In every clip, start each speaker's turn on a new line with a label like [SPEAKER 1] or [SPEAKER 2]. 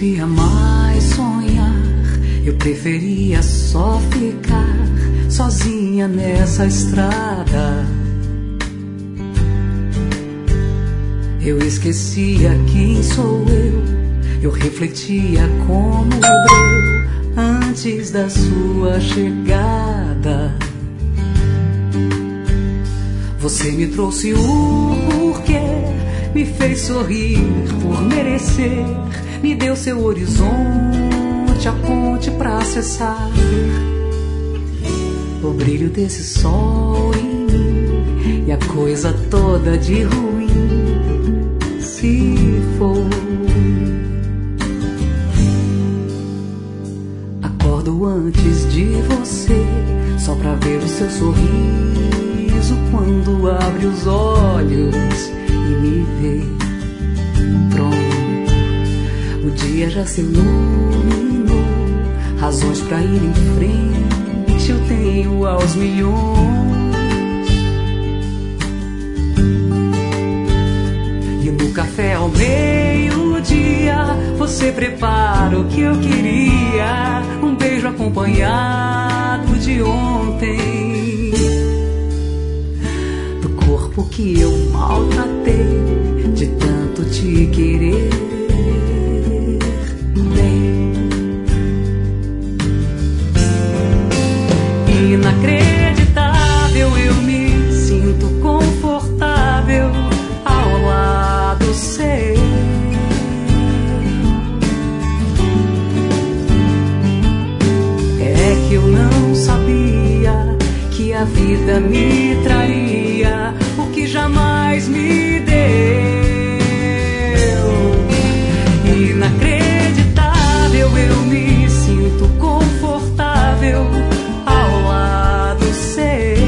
[SPEAKER 1] sabia mais sonhar, eu preferia só ficar sozinha nessa estrada. Eu esquecia quem sou eu refletia como breu antes da sua chegada. Você me trouxe o porquê, me fez sorrir por merecer, me deu seu horizonte, a ponte pra acessar o brilho desse sol em mim, e a coisa toda de ruim se foi. Acordo antes de você, só pra ver o seu sorriso quando abre os olhos e me vê. Pronto, o dia já se iluminou, razões pra ir em frente eu tenho aos milhões. E no café ao meio-dia você prepara o que eu queria, um beijo acompanhado de ontem, do corpo que eu maltratei de tanto te querer bem. Inacreditável, eu me sinto confortável ao lado seu. É que eu não sabia que a vida me traria o que jamais me deu. Inacreditável, eu me sinto confortável ao lado seu.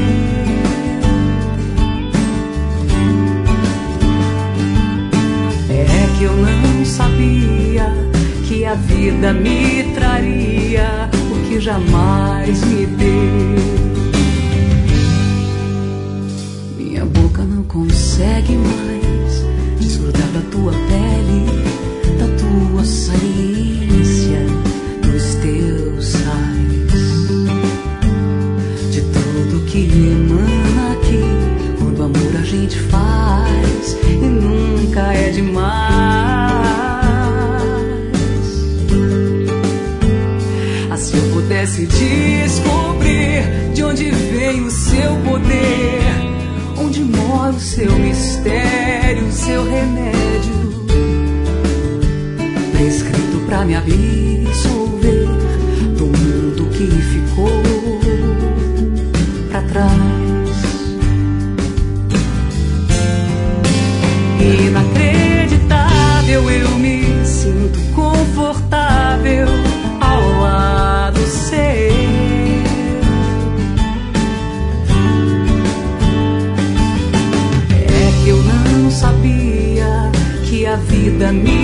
[SPEAKER 1] É que eu não sabia que a vida me traria o que jamais me deu. Minha boca não consegue mais desgrudar da tua pele, da tua saliência, dos teus sais, de tudo que emana aqui quando amor a gente faz e nunca é demais. Se eu pudesse descobrir de onde vem o seu poder, onde mora o seu mistério, o seu remédio, prescrito pra me absolver do mundo que ficou pra trás. Inacreditável, eu me sinto confortável ao lado seu. É que eu não sabia que a vida me